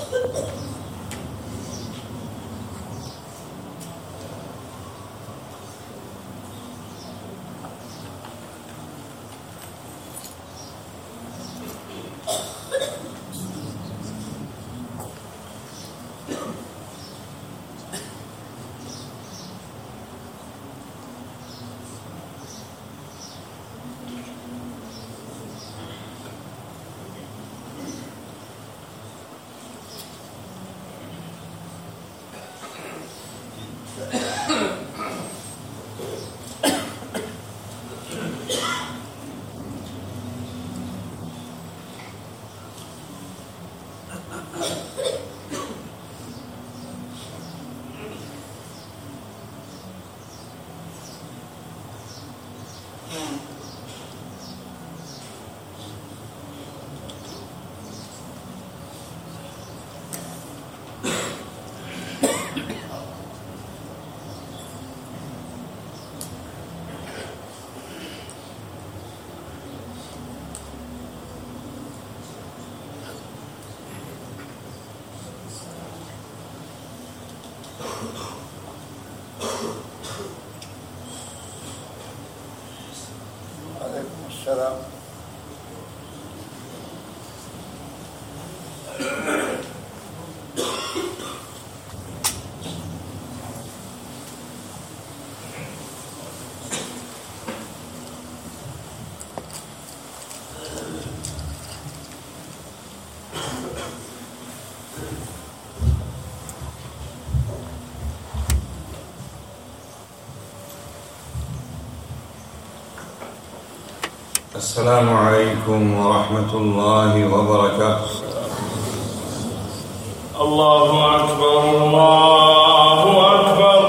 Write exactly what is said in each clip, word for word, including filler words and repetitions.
السلام. السلام عليكم ورحمة الله وبركاته. الله أكبر الله أكبر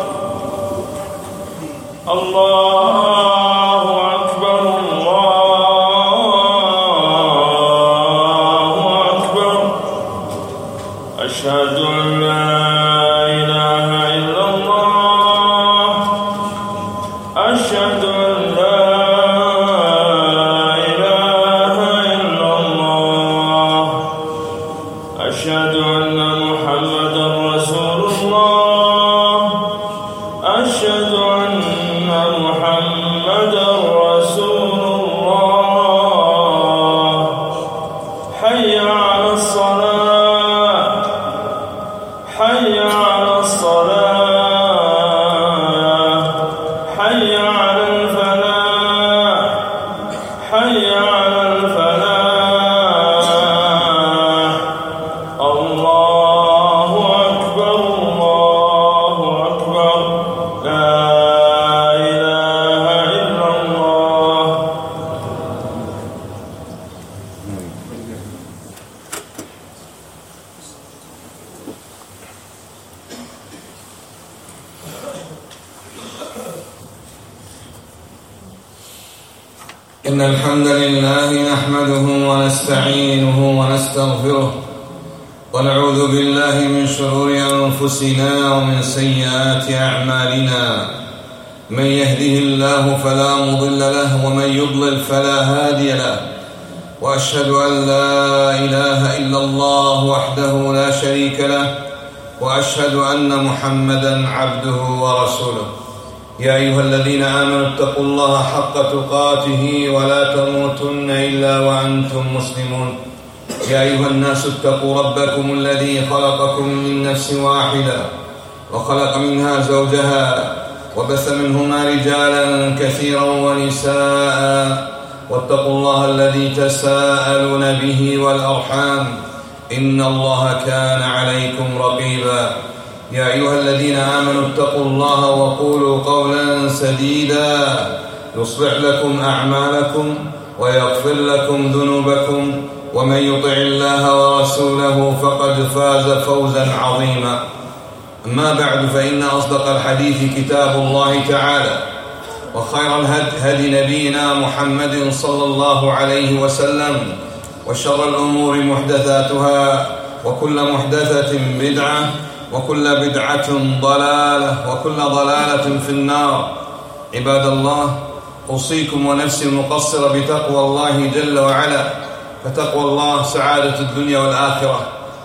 الله أكبر الله أكبر. أشهد أن لا إله إلا الله. أشهد أن لا أشهد أن محمدا رسول الله. أشهد أن محمدا رسول الله. حي على الصلاة حي على الصلاة حي على الفلاح حي على الفلاح. الله أكبر الله أكبر. لا إله إلا الله. إن الحمد لله نحمده ونستعينه ونستغفره ونعوذ بالله من شرور أنفسنا ومن سيئات أعمالنا. من يهده الله فلا مضل له ومن يضلل فلا هادي له. وأشهد أن لا إله إلا الله وحده لا شريك له. وأشهد أن محمدا عبده ورسوله. يا أيها الذين آمنوا اتقوا الله حق تقاته ولا تموتن إلا وأنتم مسلمون. يا أيها الناس اتقوا ربكم الذي خلقكم من نفس واحدة وخلق منها زوجها وبث منهما رجالا كثيرا ونساء. واتقوا الله الذي تساءلون به والأرحام إن الله كان عليكم رقيبا. يا أيها الذين آمنوا اتقوا الله وقولوا قولا سديدا يصلح لكم أعمالكم ويغفر لكم ذنوبكم ومن يطع الله ورسوله فقد فاز فوزا عظيما. أما بعد فإن أصدق الحديث كتاب الله تعالى وخير الهدي هدي نبينا محمد صلى الله عليه وسلم وشر الأمور محدثاتها وكل محدثة بدعة وكل بدعة ضلالة وكل ضلالة في النار. عباد الله، أوصيكم ونفسي المقصرة بتقوى الله جل وعلا، فتقوى الله سعادة الدنيا والآخرة.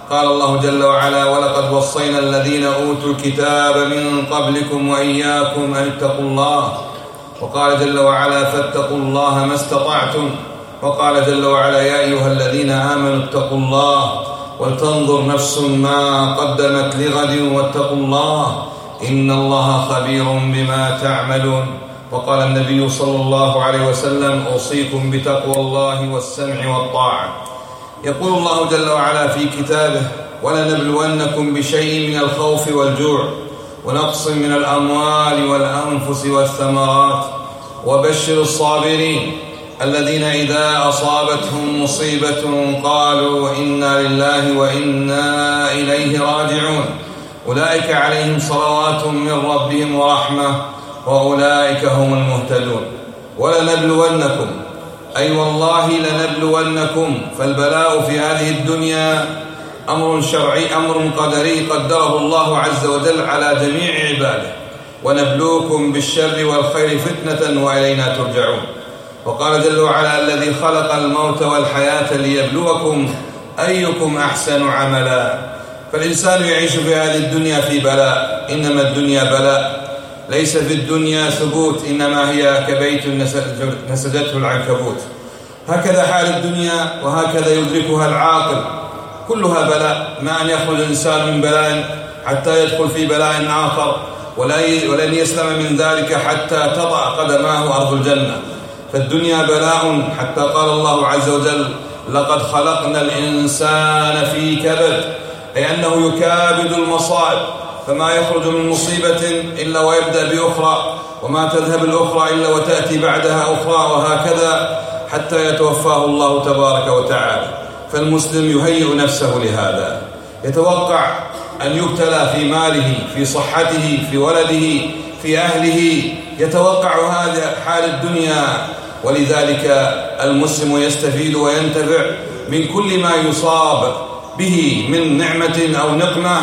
قال الله جل وعلا: ولقد وصينا الذين أوتوا الكتاب من قبلكم وإياكم أن اتقوا الله. وقال جل وعلا: فاتقوا الله ما استطعتم. وقال جل وعلا: يا أيها الذين آمنوا اتقوا الله ولتنظر نفس ما قدمت لغد واتقوا الله إن الله خبير بما تعملون. وقال النبي صلى الله عليه وسلم: أوصيكم بتقوى الله والسمع والطاعة. يقول الله جل وعلا في كتابه: ولنبلونكم بشيء من الخوف والجوع ونقص من الأموال والأنفس والثمرات وبشر الصابرين الذين إذا أصابتهم مصيبة قالوا إنا لله وإنا إليه راجعون أولئك عليهم صلوات من ربهم ورحمة وأولئك هم المهتدون. ولنبلونكم أي والله لنبلونكم، فالبلاء في هذه الدنيا أمر شرعي، أمر قدري قدره الله عز وجل على جميع عباده. ونبلوكم بالشر والخير فتنة وإلينا ترجعون. وقال جل وعلا: الذي خلق الموت والحياة ليبلوكم أيكم أحسن عملا. فالإنسان يعيش في هذه الدنيا في بلاء، إنما الدنيا بلاء، ليس في الدنيا ثبوت، إنما هي كبيت نسجته العنكبوت. هكذا حال الدنيا وهكذا يدركها العاقل، كلها بلاء، ما أن يخرج الإنسان من بلاء حتى يدخل في بلاء آخر، ولن يسلم من ذلك حتى تضع قدماه أرض الجنة. فالدنيا بلاء، حتى قال الله عز وجل: لقد خلقنا الإنسان في كبد، أي أنه يكابد المصائب، فما يخرج من مصيبة إلا ويبدأ بأخرى، وما تذهب الأخرى إلا وتأتي بعدها أخرى، وهكذا حتى يتوفاه الله تبارك وتعالى. فالمسلم يهيئ نفسه لهذا، يتوقع أن يبتلى في ماله، في صحته، في ولده، في أهله، يتوقع هذا حال الدنيا. ولذلك المسلم يستفيد وينتفع من كل ما يصاب به من نعمة أو نقمة،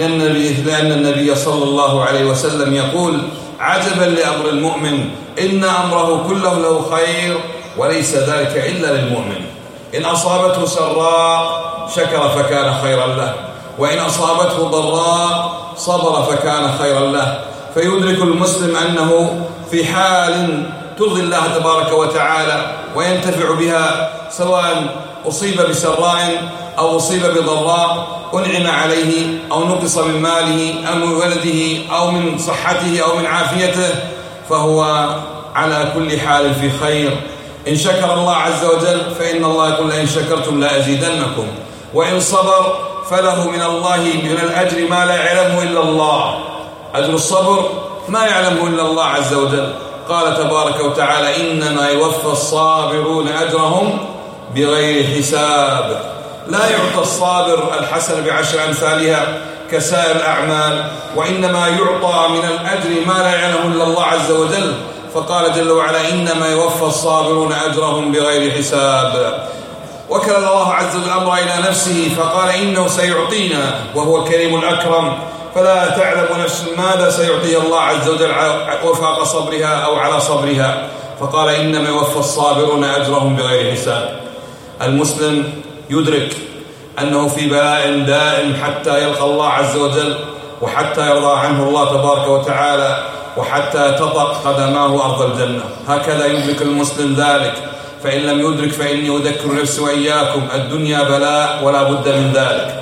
لأن النبي صلى الله عليه وسلم يقول: عجبا لأمر المؤمن إن أمره كله له خير وليس ذلك إلا للمؤمن. إن أصابته سراء شكر فكان خيرا له، وإن أصابته ضراء صبر فكان خيرا له. فيدرك المسلم أنه في حال ترضي الله تبارك وتعالى وينتفع بها، سواء أصيب بسراء أو أصيب بضراء، أنعم عليه أو نقص من ماله أو من ولده أو من صحته أو من عافيته، فهو على كل حال في خير. إن شكر الله عز وجل فإن الله يقول: لئن شكرتم لأزيدنكم، وإن صبر فله من الله من الأجر ما لا يعلمه إلا الله. أجر الصبر ما يعلمه إلا الله عز وجل. قال تبارك وتعالى: إنما يوفى الصابرون أجرهم بغير حساب. لا يعطى الصابر الحسن بعشر أمثالها كسائر الأعمال، وإنما يعطى من الأجر ما لا يعلمه إلا الله عز وجل. فقال جل وعلا: إنما يوفى الصابرون أجرهم بغير حساب. وكل الله عز وجل الأمر إلى نفسه فقال: إنه سيعطينا، وهو الكريم الأكرم، فلا تعلم نفس ماذا سيعطي الله عز وجل وفاق صبرها أو على صبرها. فقال: إنما يوفى الصابرون أجرهم بغير حساب. المسلم يدرك أنه في بلاء دائم حتى يلقى الله عز وجل، وحتى يرضى عنه الله تبارك وتعالى، وحتى تطأ قدماه أرض الجنة. هكذا يدرك المسلم ذلك. فإن لم يدرك فإني أذكر نفسي وإياكم: الدنيا بلاء ولا بد من ذلك.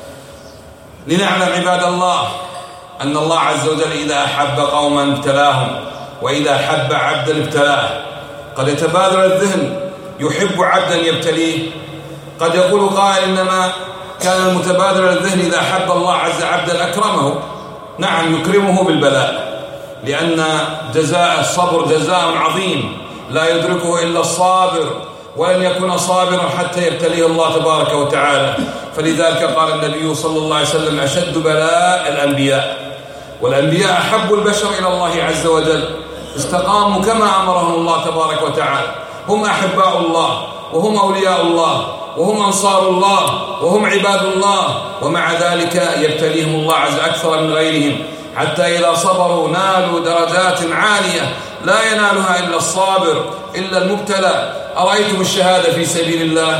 لنعلم عباد الله أن الله عز وجل إذا أحب قوما ابتلاهم، وإذا أحب عبدا ابتلاه. قد يتبادر الذهن: يحب عبدا يبتليه. قد يقول قائل: إنما كان المتبادر الذهن إذا أحب الله عز عبدا أكرمه. نعم، يكرمه بالبلاء، لأن جزاء الصبر جزاء عظيم لا يدركه إلا الصابر، ولن يكون صابرا حتى يبتليه الله تبارك وتعالى. فلذلك قال النبي صلى الله عليه وسلم: أشد بلاء الأنبياء. والأنبياء أحب البشر إلى الله عز وجل، استقاموا كما أمرهم الله تبارك وتعالى، هم أحباء الله وهم أولياء الله وهم أنصار الله وهم عباد الله، ومع ذلك يبتليهم الله عز أكثر من غيرهم، حتى إذا صبروا نالوا درجات عالية لا ينالها إلا الصابر، إلا المبتلى. أرأيتم الشهادة في سبيل الله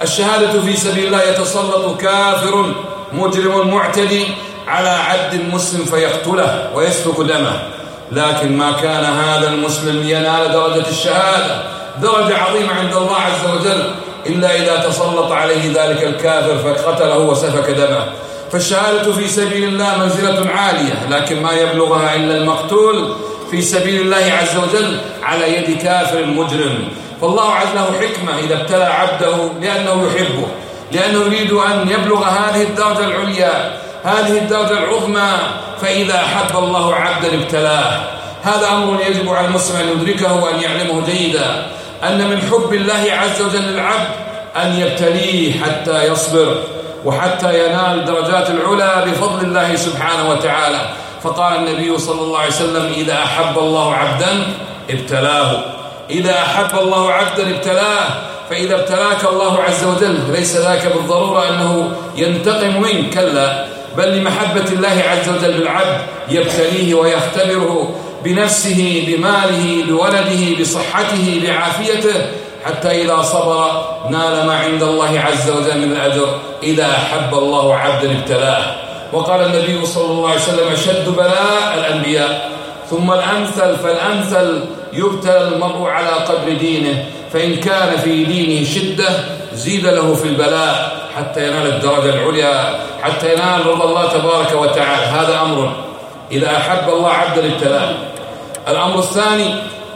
الشهادة في سبيل الله يتسلط كافر مجرم معتدي على عبد مسلم فيقتله ويسفك دمه، لكن ما كان هذا المسلم ينال درجة الشهادة، درجة عظيمة عند الله عز وجل، إلا إذا تسلط عليه ذلك الكافر فقتله وسفك دمه. فالشهادة في سبيل الله منزلة عالية، لكن ما يبلغها إلا المقتول في سبيل الله عز وجل على يد كافر مجرم. فالله عز له حكمة إذا ابتلى عبده لأنه يحبه، لأنه يريد أن يبلغ هذه الدرجة العليا، هذه الدرجة العظمى. فإذا أحب الله عبدا ابتلاه. هذا أمر يجب على المسلم أن يدركه وأن يعلمه جيدا، أن من حب الله عز وجل للعبد أن يبتليه حتى يصبر وحتى ينال درجات العلا بفضل الله سبحانه وتعالى. فقال النبي صلى الله عليه وسلم: إذا أحب الله عبدا ابتلاه. إذا أحب الله عبدا ابتلاه. فإذا ابتلاك الله عز وجل ليس ذاك بالضرورة أنه ينتقم منك، كلا، بل لمحبة الله عز وجل بالعبد يبتليه ويختبره بنفسه، بماله، بولده، بصحته، بعافيته، حتى إذا صبر نال ما عند الله عز وجل من الأجر. إذا أحب الله عبدا ابتلاه. وقال النبي صلى الله عليه وسلم: أشد بلاء الأنبياء ثم الأمثل فالأمثل، يبتلى المرء على قدر دينه، فإن كان في دينه شدة زيد له في البلاء حتى ينال الدرجة العليا، حتى ينال رضا الله تبارك وتعالى. هذا أمر إذا أحب الله عبدا ابتلاه. الأمر الثاني: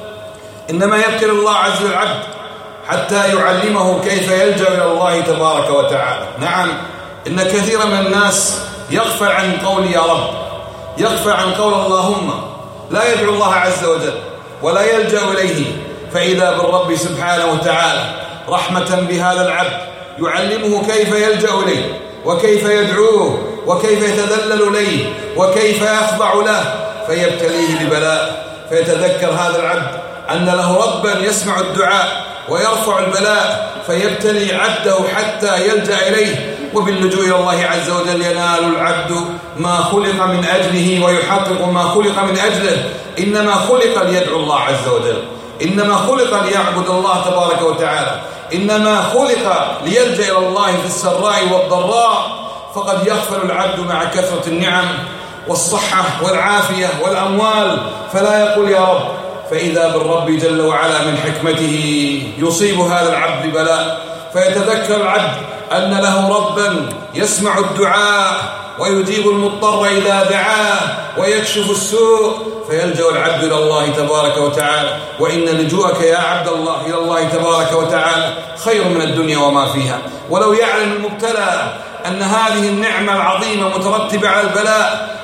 إنما يبتلي الله عز وجل العبد حتى يعلمه كيف يلجأ إلى الله تبارك وتعالى. نعم، إن كثيرا من الناس يغفل عن قول يا رب، يغفل عن قول اللهم، لا يدعو الله عز وجل ولا يلجأ إليه. فإذا بالرب سبحانه وتعالى رحمة بهذا العبد يعلمه كيف يلجأ إليه وكيف يدعوه وكيف يتذلل إليه وكيف يخضع له، فيبتليه ببلاء. فيتذكر هذا العبد أن له ربا يسمع الدعاء ويرفع البلاء، فيبتلي عبده حتى يلجأ إليه. وباللجوء إلى الله عز وجل ينال العبد ما خلق من أجله ويحقق ما خلق من أجله. إنما خلق ليدعو الله عز وجل، إنما خلق ليعبد الله تبارك وتعالى، إنما خلق ليلجأ إلى الله في السراء والضراء. فقد يغفل العبد مع كثرة النعم والصحة والعافية والأموال فلا يقول يا رب. فإذا بالرب جل وعلا من حكمته يصيب هذا العبد بلاء، فيتذكر العبد أن له ربا يسمع الدعاء ويجيب المضطر إذا دعاه ويكشف السوء، فيلجأ العبد إلى الله تبارك وتعالى. وإن لجوءك يا عبد الله إلى الله تبارك وتعالى خير من الدنيا وما فيها. ولو يعلم المبتلى أن هذه النعمة العظيمة مترتبة على البلاء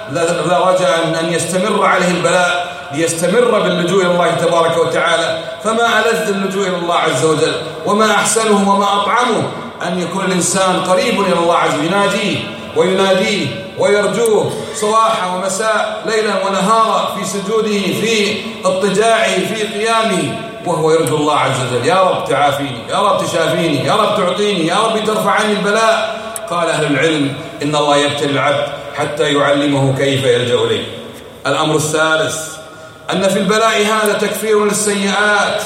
لرجى أن يستمر عليه البلاء ليستمر باللجوء إلى الله تبارك وتعالى. فما ألذ اللجوء إلى الله عز وجل، وما أحسنه وما أطعمه أن يكون الإنسان قريب إلى الله عز وجل، يناديه ويناديه ويرجوه صباحا ومساء، ليلا ونهارا، في سجوده، في اضطجاعه، في قيامه، وهو يرجو الله عز وجل: يا رب تعافيني، يا رب تشافيني، يا رب تعطيني، يا رب ترفع عني البلاء. قال أهل العلم: إن الله يبتلي العبد حتى يعلمه كيف يلجأ إليه. الأمر الثالث: أن في البلاء هذا تكفير للسيئات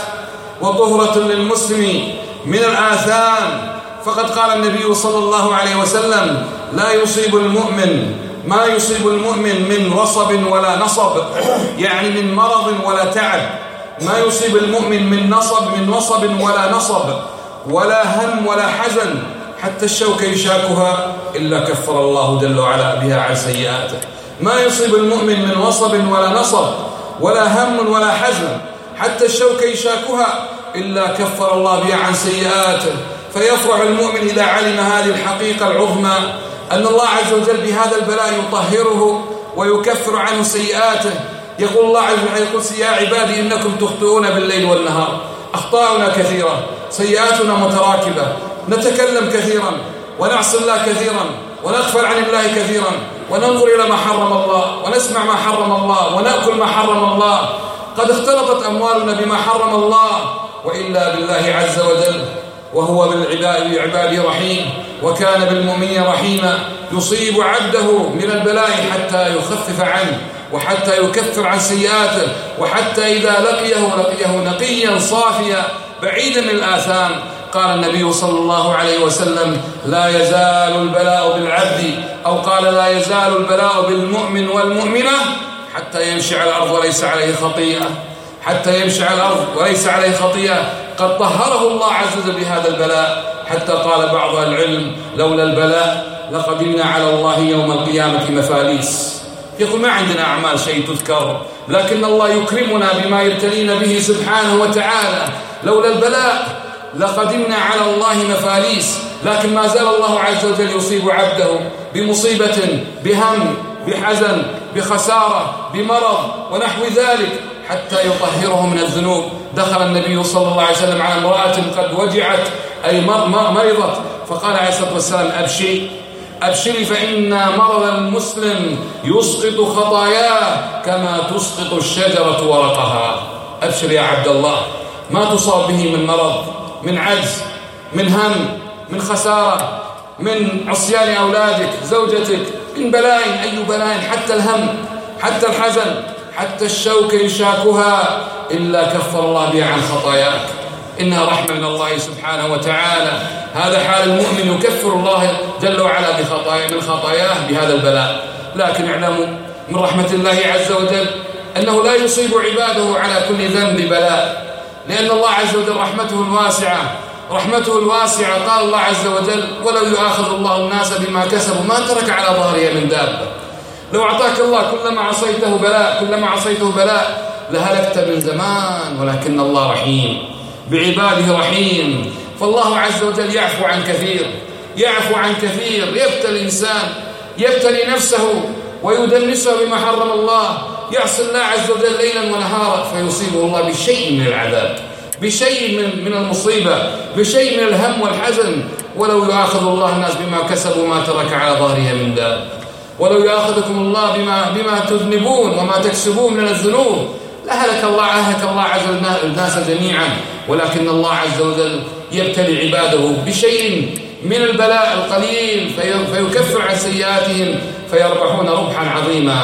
وطهرة للمسلم من الآثام. فقد قال النبي صلى الله عليه وسلم: لا يصيب المؤمن ما يصيب المؤمن من وصب ولا نصب، يعني من مرض ولا تعب. ما يصيب المؤمن من نصب من وصب ولا نصب ولا هم ولا حزن، حتى الشوكة يشاكها إلا كفر الله جل وعلا بها عن سيئاته. ما يصيب المؤمن من وصب ولا نصب ولا هم ولا حزن، حتى الشوكة يشاكها إلا كفر الله بها عن سيئاته. فيفرح المؤمن إذا علم هذه الحقيقة العظمى، أن الله عز وجل بهذا البلاء يطهره ويكفر عنه سيئاته. يقول الله عز وجل: يقول: يا عبادي إنكم تخطئون بالليل والنهار. أخطاؤنا كثيرة، سيئاتنا متراكبة، نتكلم كثيرا ونعصي الله كثيرا ونغفل عن الله كثيرا وننظر إلى ما حرم الله ونسمع ما حرم الله ونأكل ما حرم الله. قد اختلطت أموالنا بما حرم الله. وإلا بالله عز وجل وهو بالعباد رحيم، وكان بالمؤمنين رحيما، يصيب عبده من البلاء حتى يخفف عنه وحتى يكفر عن سيئاته، وحتى إذا لقيه لقيه نقيا صافيا بعيدا من الآثام، قال النبي صلى الله عليه وسلم: لا يزال البلاء بالعبد، أو قال: لا يزال البلاء بالمؤمن والمؤمنة حتى يمشي على الأرض وليس عليه خطيئة، حتى يمشي على الأرض وليس عليه خطيئة. قد طهره الله عز وجل بهذا البلاء، حتى قال بعض العلم: لولا البلاء لقدمنا على الله يوم القيامة مفاليس. يقول: ما عندنا أعمال شيء تذكر، لكن الله يكرمنا بما يبتلينا به سبحانه وتعالى. لولا البلاء لقدمنا على الله مفاليس، لكن ما زال الله عز وجل يصيب عبده بمصيبة، بهم، بحزن، بخسارة، بمرض ونحو ذلك حتى يطهره من الذنوب. دخل النبي صلى الله عليه وسلم على امرأة قد وجعت، أي مرضت، فقال عليه الصلاة والسلام: أبشري أبشري فإن مرض المسلم يسقط خطاياه كما تسقط الشجرة ورقها. أبشر يا عبد الله، ما تصاب به من مرض، من عجز، من هم، من خسارة، من عصيان أولادك، زوجتك، من بلاء، أي بلاء، حتى الهم، حتى الحزن، حتى الشوك يشاكها، إلا كفر الله بها عن خطاياك. إنها رحمة من الله سبحانه وتعالى. هذا حال المؤمن، يكفر الله جل وعلا بخطايا من خطاياه بهذا البلاء. لكن اعلموا من رحمة الله عز وجل أنه لا يصيب عباده على كل ذنب بلاء، لأن الله عز وجل رحمته الواسعة، رحمته الواسعة. قال الله عز وجل: ولو يؤاخذ الله الناس بما كسبوا ما ترك على ظهرها من دابة. لو أعطاك الله كلما عصيته بلاء، كلما عصيته بلاء لهلكت من زمان، ولكن الله رحيم بعباده، رحيم. فالله عز وجل يعفو عن كثير، يعفو عن كثير. يبتلي الإنسان، يبتلي نفسه ويدنسه بما حرم الله، يعصي الله عز وجل ليلا ونهارا، فيصيبه الله بشيء من العذاب، بشيء من من المصيبة، بشيء من الهم والحزن. ولو يؤاخذ الله الناس بما كسبوا ما ترك على ظهرها من دابة. ولو يؤاخذكم الله بما بما تذنبون وما تكسبون من الذنوب لهلك الله أهلك الله عز وجل الناس جميعا، ولكن الله عز وجل يبتلي عباده بشيء من البلاء القليل فيكفر عن سيئاتهم فيربحون ربحا عظيما.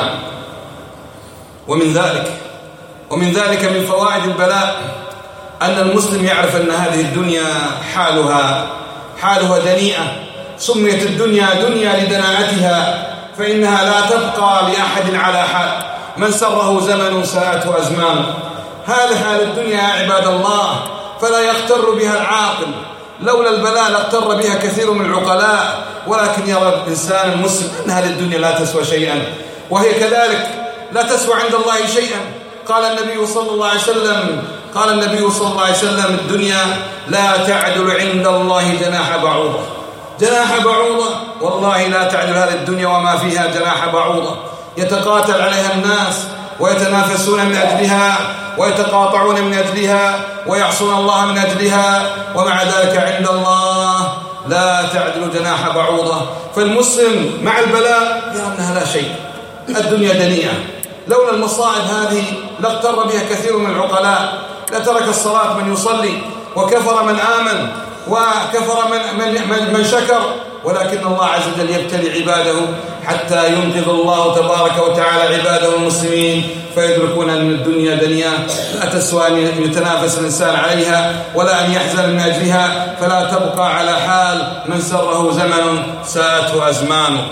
ومن ذلك ومن ذلك من فوائد البلاء أن المسلم يعرف أن هذه الدنيا حالها حالها دنيئة. سميت الدنيا دنيا لدناءتها، فإنها لا تبقى لأحد على حال. من سره زمن ساءته أزمان. هذا حال الدنيا يا عباد الله، فلا يغتر بها العاقل. لولا البلاء لاغتر بها كثير من العقلاء، ولكن يرى الإنسان المسلم أن هذه الدنيا لا تسوى شيئا، وهي كذلك لا تسوى عند الله شيئا. قال النبي صلى الله عليه وسلم قال النبي صلى الله عليه وسلم: الدنيا لا تعدل عند الله جناح بعوضة. جناح بعوضة، والله لا تعدل هذه الدنيا وما فيها جناح بعوضة. يتقاتل عليها الناس ويتنافسون من أجلها ويتقاطعون من أجلها ويعصون الله من أجلها، ومع ذلك عند الله لا تعدل جناح بعوضة. فالمسلم مع البلاء يرى أنها لا شيء، الدنيا دنيئة. لولا المصائب هذه لاغتر بها كثير من العقلاء، لترك الصلاة من يصلي، وكفر من آمن، وكفر من, من, من, من شكر. ولكن الله عز وجل يبتلي عباده حتى ينقذ الله تبارك وتعالى عباده المسلمين، فيدركون أن الدنيا دنيا لا تسوى أن يتنافس الإنسان عليها ولا أن يحزن من أجلها، فلا تبقى على حال من سره زمن ساءته أزمانه.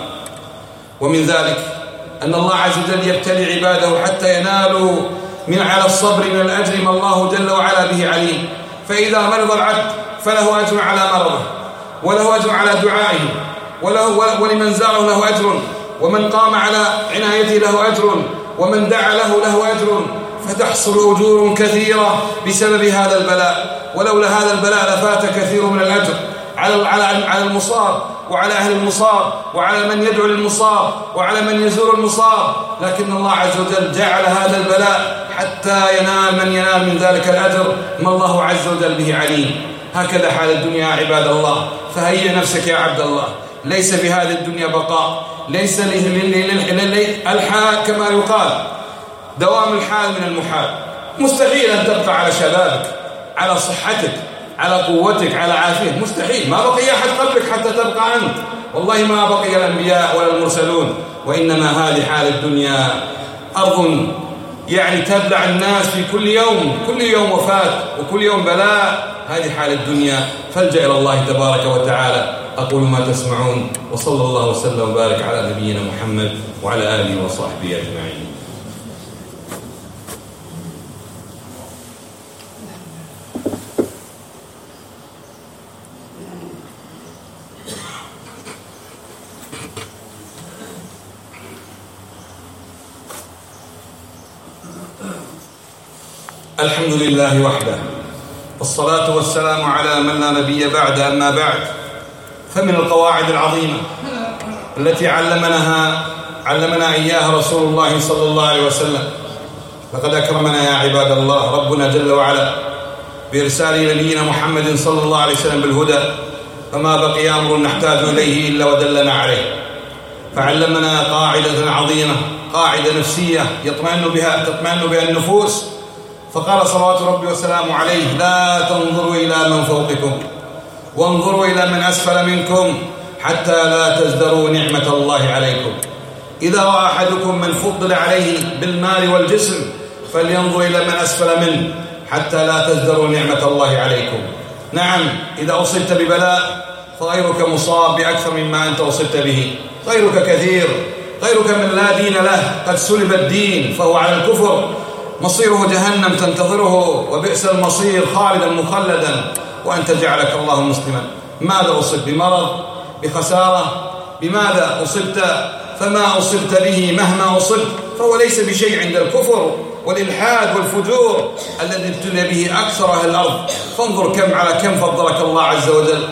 ومن ذلك أن الله عز وجل يبتلي عباده حتى ينالوا من على الصبر من الأجر ما الله جل وعلا به عليم. فإذا مرض العبد فله أجر على مرضه، وله أجر على دعائه، وله ولمن زاره له أجر، ومن قام على عنايته له أجر، ومن دعا له له أجر، فتحصل أجور كثيرة بسبب هذا البلاء. ولولا هذا البلاء لفات كثير من الأجر على على المصاب وعلى أهل المصاب وعلى من يدعو للمصاب وعلى من يزور المصاب، لكن الله عز وجل جعل هذا البلاء حتى ينال من ينال من ذلك الأجر ما الله عز وجل به عليم. هكذا حال الدنيا يا عباد الله. فهيئ نفسك يا عبد الله، ليس في هذه الدنيا بقاء، ليس الحال كما يقال دوام الحال من المحال. مستحيل أن تبقى على شبابك، على صحتك، على قوتك، على عافيتك، مستحيل. ما بقي أحد قبلك حتى تبقى أنت، والله ما بقي الأنبياء ولا المرسلون. وإنما هذه حال الدنيا أرض يعني تبلع الناس في كل يوم، كل يوم وفاة وكل يوم بلاء. هذه حال الدنيا، فالجأ إلى الله تبارك وتعالى. أقول ما تسمعون، وصلى الله وسلم وبارك على نبينا محمد وعلى آله وصحبه أجمعين. الحمد لله وحده، والصلاة والسلام على من لا نبي بعد. أما بعد، فمن القواعد العظيمة التي علمناها علمنا إياها رسول الله صلى الله عليه وسلم. لقد أكرمنا يا عباد الله ربنا جل وعلا بإرسال نبينا محمد صلى الله عليه وسلم بالهدى، فما بقي أمر نحتاج إليه إلا ودلنا عليه. فعلمنا قاعدة عظيمة، قاعدة نفسية يطمئن بها تطمئن بها النفوس. فقال صلوات ربي وسلامه عليه: لا تنظروا إلى من فوقكم وانظروا إلى من أسفل منكم حتى لا تزدروا نعمة الله عليكم. إذا رأى أحدكم من فضل عليه بالمال والجسم فلينظر إلى من أسفل منه حتى لا تزدروا نعمة الله عليكم. نعم، إذا أصبت ببلاء فغيرك مصاب بأكثر مما أنت أصبت به، غيرك كثير، غيرك من لا دين له قد سلب الدين فهو على الكفر، مصيره جهنم تنتظره وبئس المصير خالدا مخلدا، وأنت جعلك الله مسلما. ماذا أصبت؟ بمرض، بخسارة، بماذا أصبت؟ فما أصبت به مهما أصبت فهو ليس بشيء عند الكفر والإلحاد والفجور الذي ابتلي به أكثر أهل الأرض. فانظر كم على كم فضلك الله عز وجل.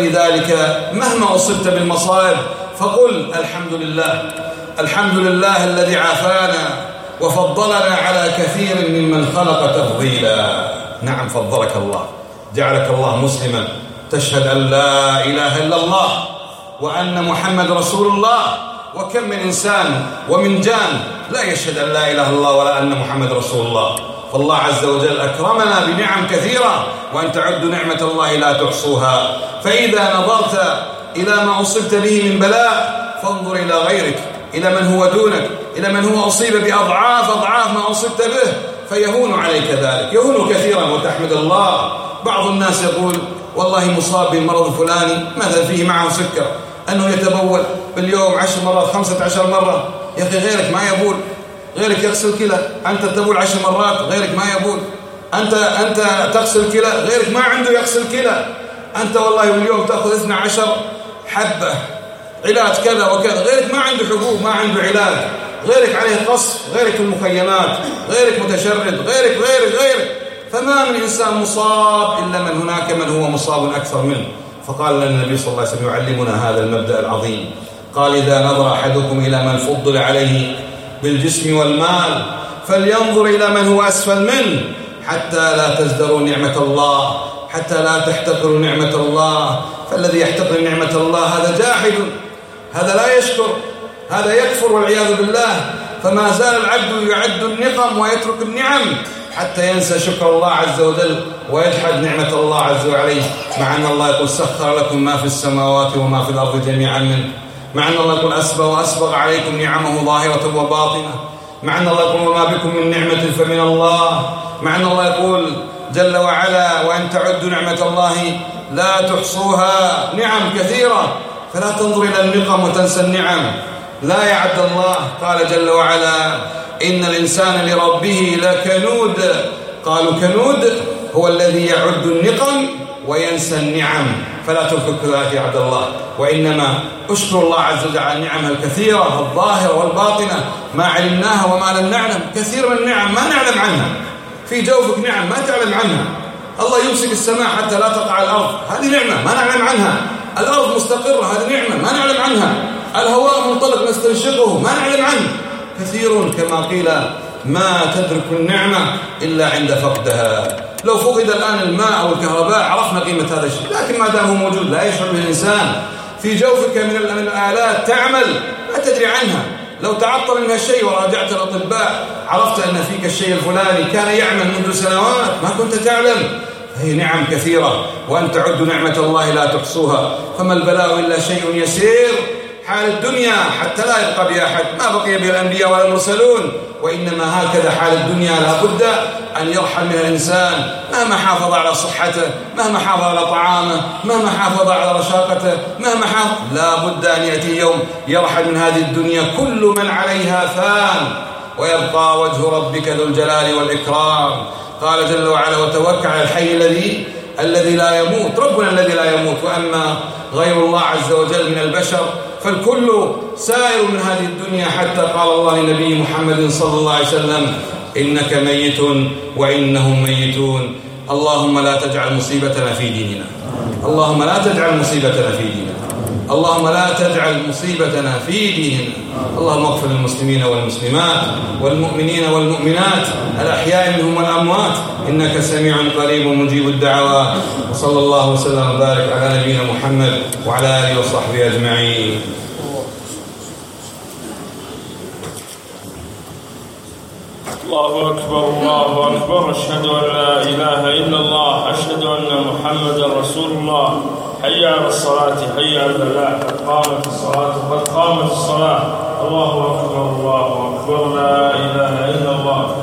فلذلك مهما أصبت بالمصائب فقل الحمد لله، الحمد لله الذي عافانا وفضلنا على كثير ممن خلق تفضيلا. نعم، فضلك الله، جعلك الله مسلما، تشهد أن لا إله إلا الله وأن محمد رسول الله. وكم من إنسان ومن جان لا يشهد أن لا إله إلا الله ولا أن محمد رسول الله. فالله عز وجل أكرمنا بنعم كثيرة، وأن تعدوا نعمة الله لا تحصوها. فإذا نظرت إلى ما أصبت به من بلاء فانظر إلى غيرك، إلى من هو دونك، إلى من هو أصيب بأضعاف أضعاف ما أصبت به، فيهون عليك ذلك، يهون كثيرا وتحمد الله. بعض الناس يقول والله مصاب بالمرض الفلاني، مثلا فيه معه سكر، أنه يتبول باليوم عشر مرات خمسة عشر مرة. يا أخي غيرك ما يبول، غيرك يغسل كلى، أنت تبول عشر مرات غيرك ما يبول. أنت أنت تغسل كلى، غيرك ما عنده يغسل كلى. أنت والله باليوم تأخذ اثنى عشر حبة علاج كذا وكذا، غيرك ما عنده حبوب، ما عنده علاج، غيرك عليه قصف، غيرك في المخيمات، غيرك متشرد، غيرك غيرك غيرك. فما من إنسان مصاب إلا من هناك من هو مصاب أكثر منه. فقال لنا النبي صلى الله عليه وسلم يعلمنا هذا المبدأ العظيم، قال: إذا نظر أحدكم إلى من فضل عليه بالجسم والمال فلينظر إلى من هو أسفل منه حتى لا تزدروا نعمة الله، حتى لا تحتقروا نعمة الله. فالذي يحتقر نعمة الله هذا جاحد، هذا لا يشكر، هذا يكفر والعياذ بالله. فما زال العبد يعد النقم ويترك النعم حتى ينسى شكر الله عز وجل ويجحد نعمة الله عز وجل، مع أن الله يقول: سخر لكم ما في السماوات وما في الأرض جميعا منه. مع أن الله يقول: أسبغ وأسبغ عليكم نعمه ظاهرة وباطنة. مع أن الله يقول: وما بكم من نعمة فمن الله. مع أن الله يقول جل وعلا: وأن تعدوا نعمة الله لا تحصوها. نعم كثيرة، فلا تنظر إلى النقم وتنسى النعم. لا يا عبد الله. قال جل وعلا: إن الإنسان لربه لكنود. قالوا كنود هو الذي يعد النقم وينسى النعم. فلا تركك ذلك يا عبد الله، وإنما أشكر الله عز وجل على نعمه الكثيرة الظاهرة والباطنة، ما علمناها وما لم نعلم. كثير من النعم ما نعلم عنها، في جوفك نعم ما تعلم عنها. الله يمسك السماء حتى لا تقع على الأرض، هذه نعمة ما نعلم عنها. الأرض مستقرة، هذه نعمة ما نعلم عنها. الهواء منطلق نستنشقه ما نعلم عنه. كثير كما قيل ما تدرك النعمة إلا عند فقدها. لو فقد الآن الماء أو الكهرباء عرفنا قيمة هذا الشيء، لكن ما دام هو موجود لا يشعر به الإنسان. في جوفك من الآلات تعمل لا تدري عنها. لو تعطل منها الشيء وراجعت الأطباء عرفت أن فيك الشيء الفلاني كان يعمل منذ سنوات ما كنت تعلم. هي نعم كثيرة، وأن تعدوا نعمة الله لا تحصوها. فما البلاء إلا شيء يسير حال الدنيا حتى لا يبقى بها أحد، ما بقي بها الأنبياء ولا المرسلون، وإنما هكذا حال الدنيا لا بد أن يرحل منها الإنسان مهما حافظ على صحته، مهما حافظ على طعامه، مهما حافظ على رشاقته، مهما حافظ، لا بد أن يأتي يوم يرحل من هذه الدنيا. كل من عليها فان ويبقى وجه ربك ذو الجلال والإكرام. قال جل وعلا: وتوكل على الحي الذي الذي لا يموت. ربنا الذي لا يموت، وأما غير الله عز وجل من البشر فالكل سائر من هذه الدنيا، حتى قال الله لنبي محمد صلى الله عليه وسلم: إنك ميت وإنهم ميتون. اللهم لا تجعل مصيبتنا في ديننا، اللهم لا تجعل مصيبتنا في ديننا، اللهم لا تجعل مصيبتنا في ديننا. اللهم اغفر للمسلمين والمسلمات والمؤمنين والمؤمنات الأحياء منهم والأموات، إنك سميع قريب مجيب الدعوات. وصلى الله وسلم وبارك على نبينا محمد وعلى آله وصحبه أجمعين. الله أكبر الله أكبر، أشهد أن لا إله إلا الله، أشهد أن محمدا رسول الله. حي على الصلاة، حي على الفلاح، قد قامت الصلاة، قد قامت الصلاة. الله أكبر الله أكبر، لا إله إلا الله.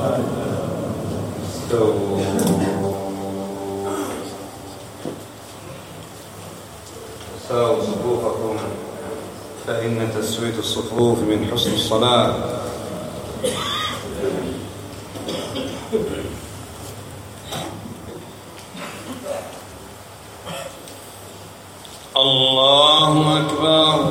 ساووا صفوفكم فإن تسوية الصفوف من حسن الصلاة. الله أكبر.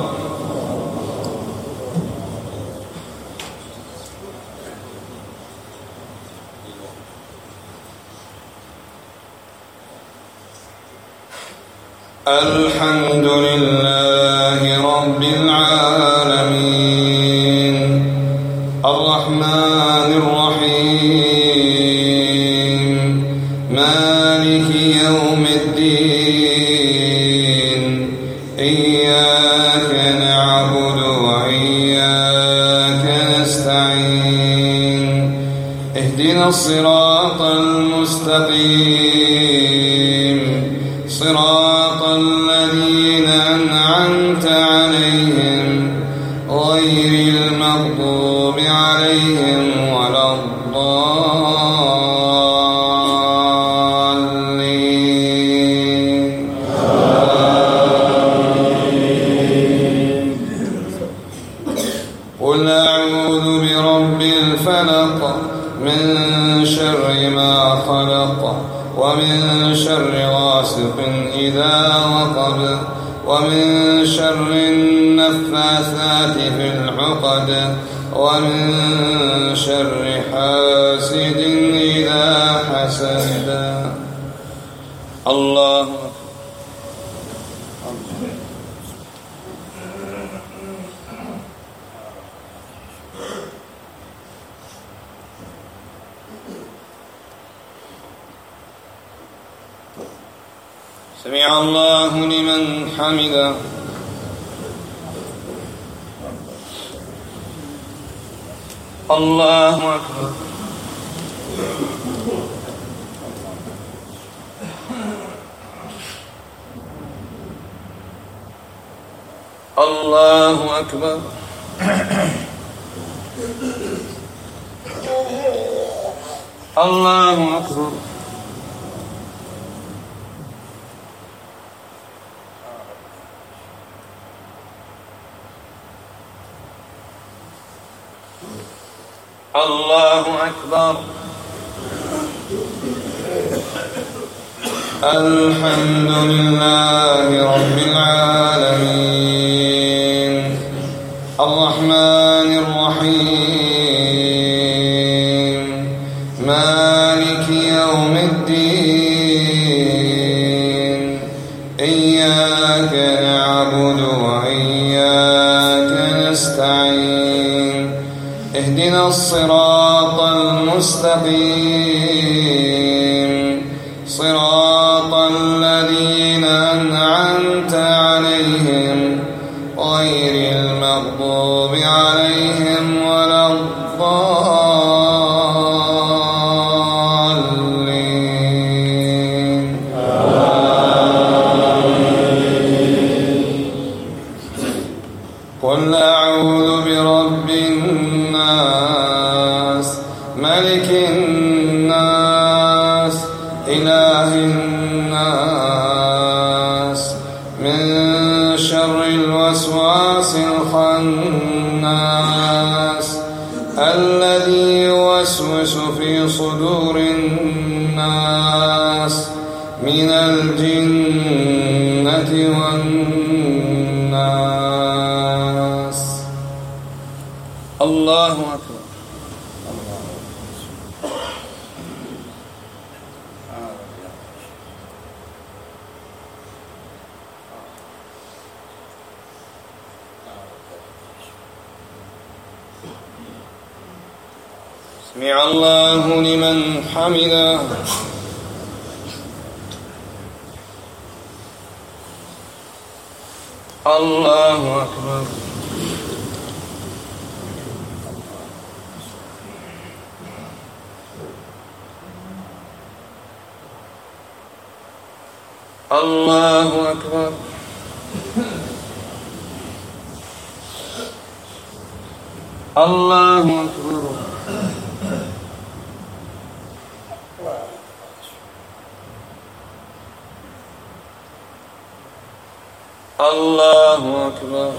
الحمد لله رب العالمين الرحمن الرحيم مالك يوم الدين إياك نعبد وإياك نستعين اهدنا الصراط المستقيم صراط الذين أنعمت عليهم غير المغضوب عليهم ولا الضالين. قل أعوذ برب الفلق من شر ما خلق ومن شر غاسق إذا وقب ومن شر النفاثات في العقد ومن شر حاسد إذا حسد. الله سمع الله لمن حمده. الله أكبر. الله أكبر. الله أكبر. الله أكبر. الحمد لله رب العالمين الرحمن الرحيم مالك يوم الدين إياك نعبد وإياك نستعين اهدنا الصراط المستقيم صراط الذين أنعمت عليهم غير المغضوب عليهم ولا الضالين. آمين. قل أعوذ برب الناس ملك الناس إله الناس من شر الوسواس الخناس الذي يوسوس في صدور الناس من الجنة والناس. الله أكبر. سمع الله لمن حمده. الله أكبر. الله أكبر. الله أكبر. الله أكبر.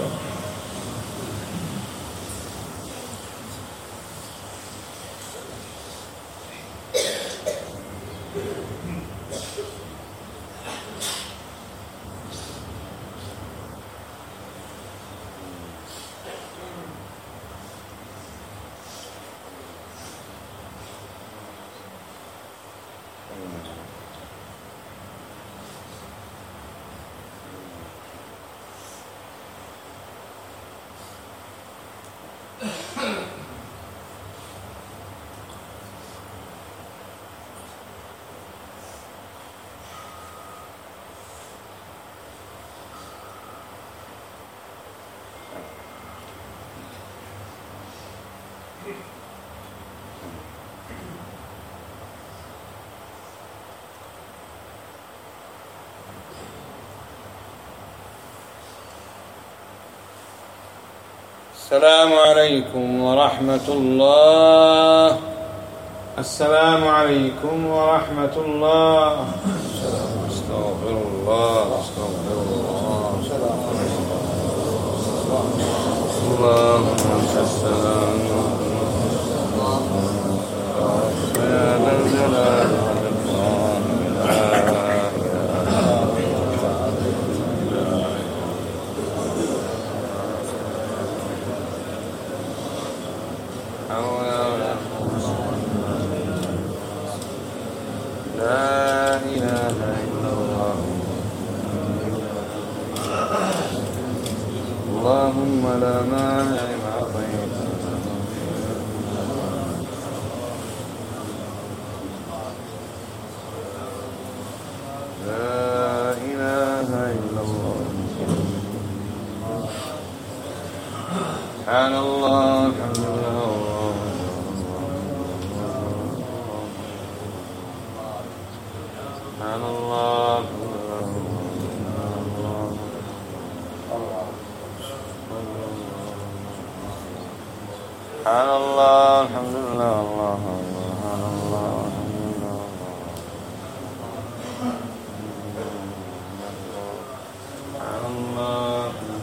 السلام عليكم ورحمة الله. السلام عليكم ورحمة الله. استغفر الله استغفر الله. اللهم أنت السلام يا ذا الجلال والإكرام. لا إله إلا الله. اللهم لا مانع لما أعطيت. لا إله إلا الله. سبحان الله الحمد لله. سبحان الله. سبحان الله الحمد لله. الله سبحان الله الحمد لله. سبحان الله.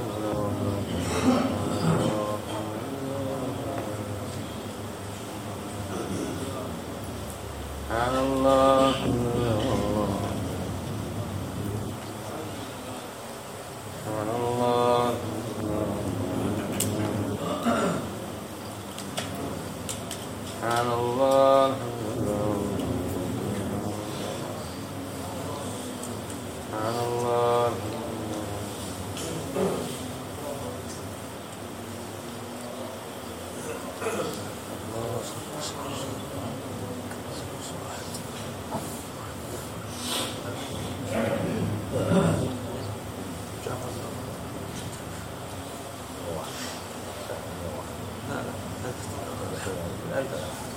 سبحان الله. سبحان الله. سبحان الله. لا لا